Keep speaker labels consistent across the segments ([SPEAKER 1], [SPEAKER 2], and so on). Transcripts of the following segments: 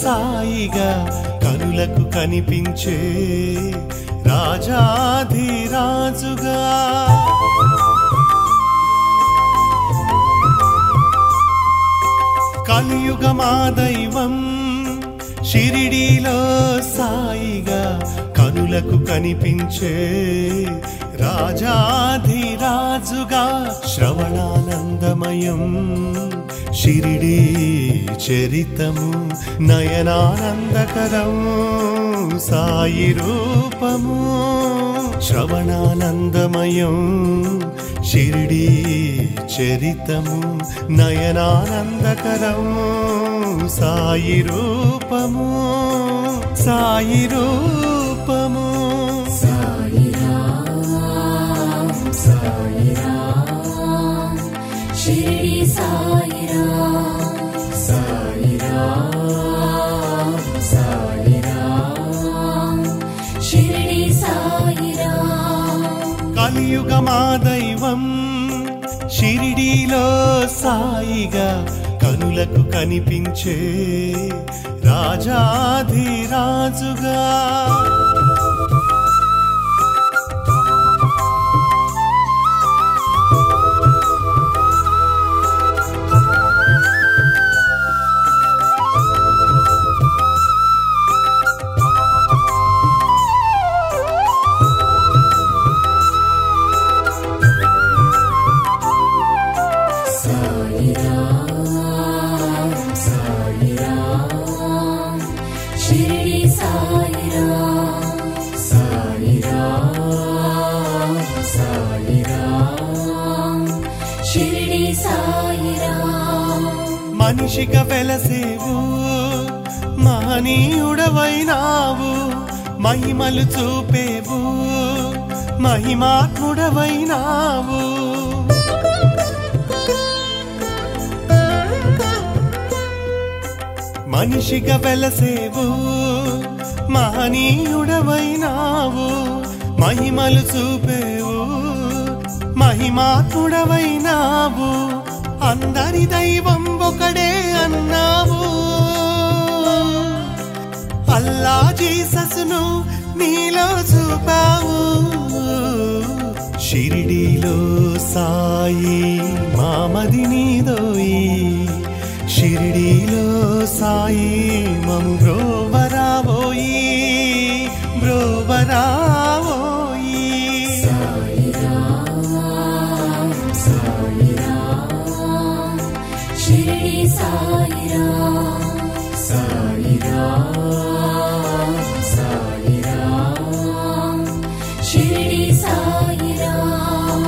[SPEAKER 1] సాయిగా కనులకు కనిపించే రాజాధిరాజుగా కలియుగమా దైవం షిరిడీలో సాయిగా కనులకు కనిపించే రాజాధిరాజుగా శ్రవణానందమయం షిరిడీ చరితము నయనానందకరం సాయి రూపము శ్రవణానందమయం షిరిడీ చరితము నయనానందకరం సాయి రూపము సాయి రూపము
[SPEAKER 2] సాయి రామ్ సాయి రామ్ షిరిడి సాయి రామ్ సాయి రామ్ సాయి రామ్ షిరిడి సాయి రామ్
[SPEAKER 1] కలియుగమా దైవం షిరిడీలో సాయిగా కనులకు కనిపించే రాజాధిరాజుగా
[SPEAKER 2] సాయి రామ్ సాయి రామ్ షిరిడి సాయి రామ్ సాయి రామ్ సాయి రామ్ షిరిడి సాయి రామ్
[SPEAKER 1] మనిషిగా వెలసేవు మహనీయుడవైనావు మహిమలు చూపేవు మహిమాత్ముడవైనావు మనిషిగా వెలసేవు మహనీయుడవైనావు మహిమలు చూపేవు మహిమాత్ముడవైనావు అందరి దైవం ఒకడే అన్నావు అల్లా జీసస్ను నీలో చూపావు షిరిడీలో సాయి మామది నీదోయి షిరిడీలో సాయి మము బ్రోవరావోయి బ్రోవరావోయి
[SPEAKER 2] సాయి రామ్ సాయి రామ్ షిరిడి సాయి రామ్ సాయి రామ్ సాయి రామ్ షిరిడి సాయి రామ్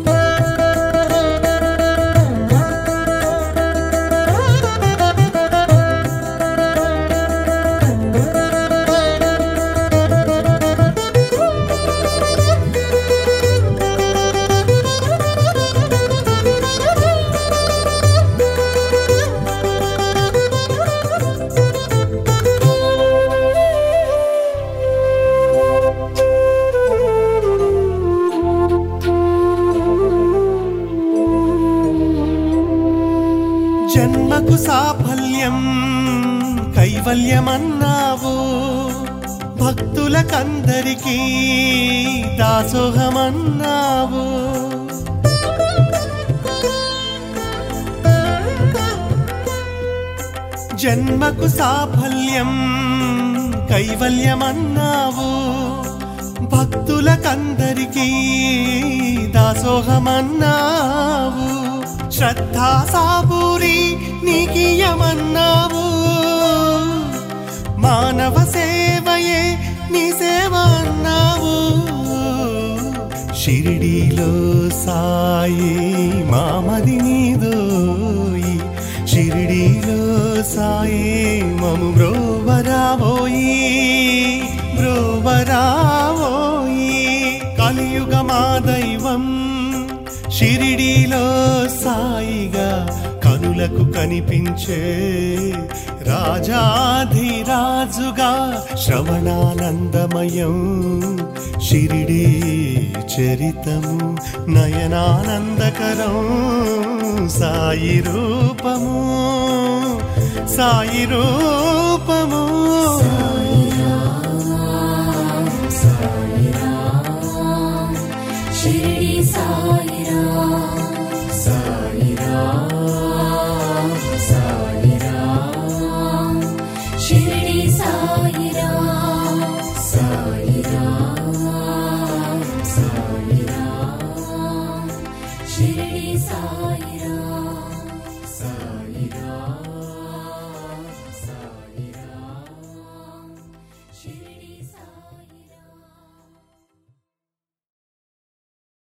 [SPEAKER 1] జన్మకు సాఫల్యం కైవల్యమన్నావు భక్తులకందరికీ దాసోహమన్నావు జన్మకు సాఫల్యం కైవల్యమన్నావు భక్తులకందరికీ దాసోహమన్నావు శ్రద్ధా సాబూరి నీకియమన్నావు మానవ సేవయే నీ సేవ అన్నావు షిరిడీలో సాయి మామది నీదోయి షిరిడీలో సాయి మము బ్రోవరావోయి బ్రోవరావోయి కలియుగమా దైవం షిరిడీలో సాయిగా కనులకు కనిపించే రాజాధిరాజుగా శ్రవణానందమయం షిరిడీ చరితము నయనానందకరం సాయి రూపము సాయి రూపము
[SPEAKER 2] షిరిడి సాయిరాం సాయిరాం సాయిరాం షిరిడి సాయిరాం సాయిరాం సాయిరాం షిరిడి సాయిరాం సాయిరాం సాయిరాం